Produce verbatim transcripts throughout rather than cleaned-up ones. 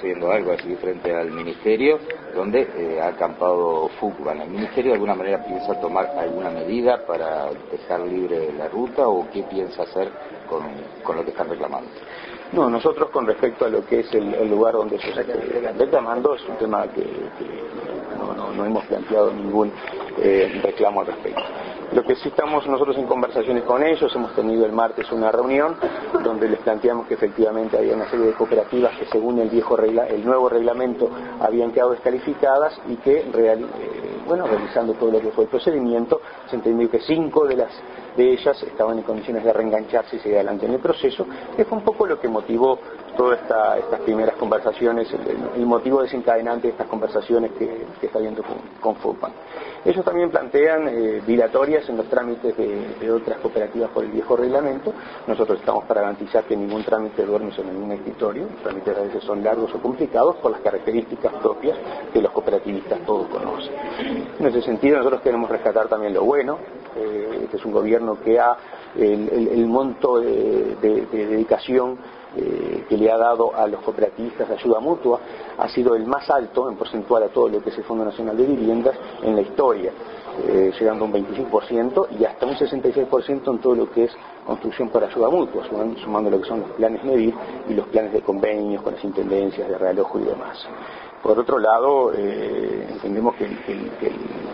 sucediendo algo así frente al Ministerio, donde eh, ha acampado Fucban. ¿El Ministerio de alguna manera piensa tomar alguna medida para dejar libre la ruta o qué piensa hacer con, con lo que están reclamando? No, nosotros con respecto a lo que es el, el lugar donde se está reclamando, es un tema que, que no, no, no hemos planteado ningún eh, reclamo al respecto. Lo que sí estamos nosotros en conversaciones con ellos, hemos tenido el martes una reunión donde les planteamos que efectivamente había una serie de cooperativas que según el viejo regla, el nuevo reglamento habían quedado descalificadas y que real, eh, bueno, realizando todo lo que fue el procedimiento, se entendió que cinco de las de ellas estaban en condiciones de reengancharse y seguir adelante en el proceso, que fue un poco lo que motivó todas esta, estas primeras conversaciones, el, el motivo desencadenante de estas conversaciones que, que está habiendo con, con Fucban. Ellos también plantean eh, dilatorias en los trámites de, de otras cooperativas por el viejo reglamento. Nosotros estamos para garantizar que ningún trámite duerme sobre ningún escritorio. Los trámites a veces son largos o complicados por las características propias que los cooperativistas todos conocen. En ese sentido nosotros queremos rescatar también lo bueno, eh, este es un gobierno que ha el, el, el monto de, de, de dedicación Eh, que le ha dado a los cooperativistas de ayuda mutua ha sido el más alto en porcentual a todo lo que es el Fondo Nacional de Viviendas en la historia, eh, llegando a un veinticinco por ciento y hasta un sesenta y seis por ciento en todo lo que es construcción por ayuda mutua, sumando, sumando lo que son los planes MEDIR y los planes de convenios con las intendencias de realojo y demás. Por otro lado, eh, entendemos que, que, que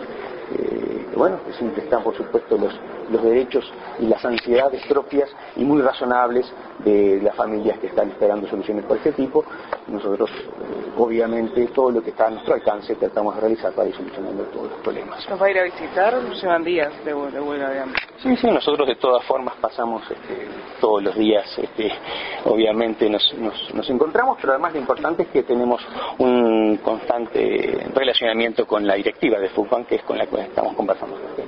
eh, bueno, que siempre están por supuesto los, los derechos y las ansiedades propias y muy razonables de las familias que están esperando soluciones por este tipo. Nosotros, eh, obviamente, todo lo que está a nuestro alcance tratamos de realizar para ir solucionando todos los problemas. ¿Nos va a ir a visitar? Llevan días de, de huelga, digamos. Sí, sí, nosotros de todas formas pasamos este, todos los días, este, obviamente nos, nos, nos encontramos, pero además lo importante es que tenemos un constante relacionamiento con la directiva de Fucban, que es con la que estamos conversando.